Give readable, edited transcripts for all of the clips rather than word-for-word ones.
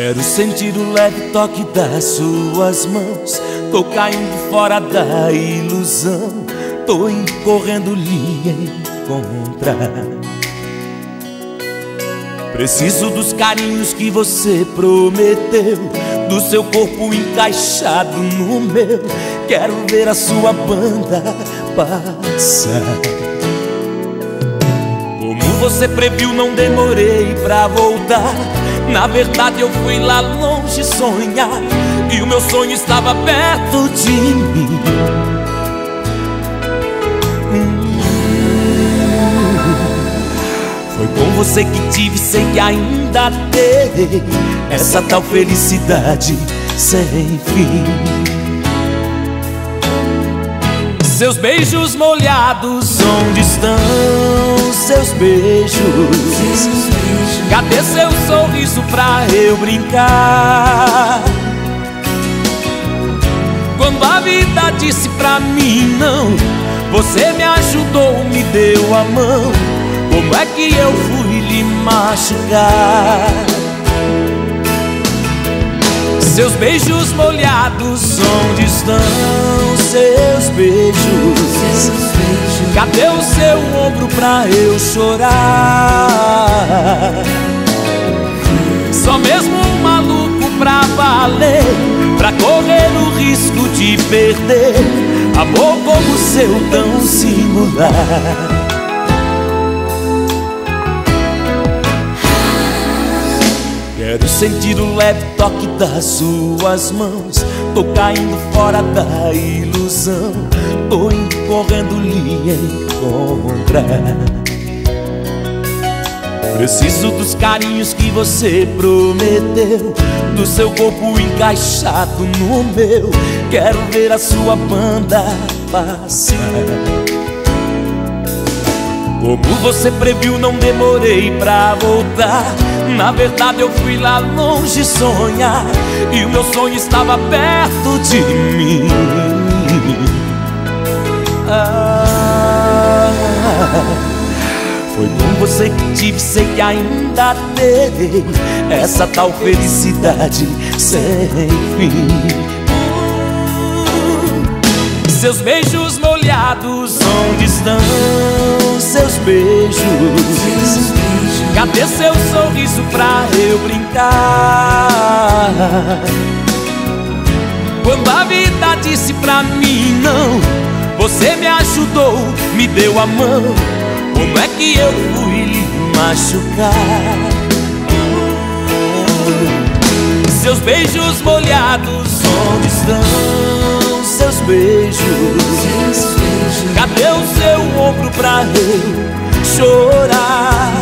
Quero sentir o leve toque das suas mãos. Tô caindo fora da ilusão. Tô indo correndo lhe encontrar. Preciso dos carinhos que você prometeu, do seu corpo encaixado no meu. Quero ver a sua banda passar. Como você previu, não demorei pra voltar. Na verdade eu fui lá longe sonhar, e o meu sonho estava perto de mim. Foi com você que tive, sei que ainda terei essa tal felicidade sem fim. Seus beijos molhados, onde estão seus beijos? Cadê seu sorriso pra eu brincar? Quando a vida disse pra mim não, você me ajudou, me deu a mão. Como é que eu fui lhe machucar? Seus beijos molhados, onde estão seus beijos? Cadê o seu ombro pra eu chorar? Só mesmo um maluco pra valer, pra correr o risco de perder amor como o seu tão singular. Quero sentir o leve toque das suas mãos. Tô caindo fora da ilusão. Tô indo correndo lhe encontrar. Preciso dos carinhos que você prometeu, do seu corpo encaixado no meu. Quero ver a sua banda passar. Como você previu, não demorei pra voltar. Na verdade eu fui lá longe sonhar, e o meu sonho estava perto de mim. Foi com você que tive, sei que ainda terei essa tal felicidade sem fim. Seus beijos molhados, onde estão seus beijos? Cadê seu sorriso pra eu brincar? Quando a vida disse pra mim não, você me ajudou, me deu a mão. Como é que eu fui lhe machucar? Seus beijos molhados, onde estão seus beijos? Cadê o seu ombro pra eu chorar?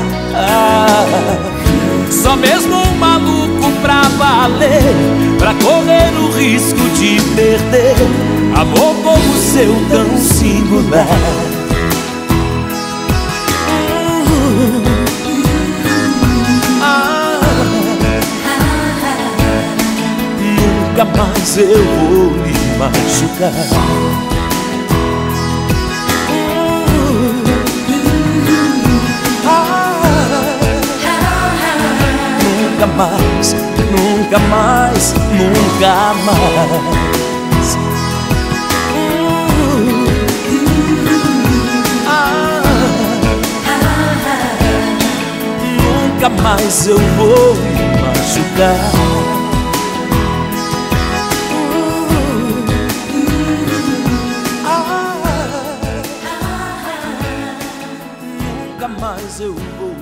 Só mesmo um maluco pra valer, pra correr o risco de perder amor como o seu tão singular. Nunca mais eu vou lhe machucar. Nunca mais, nunca mais, nunca mais. Nunca mais eu vou me machucar. Nunca mais eu vou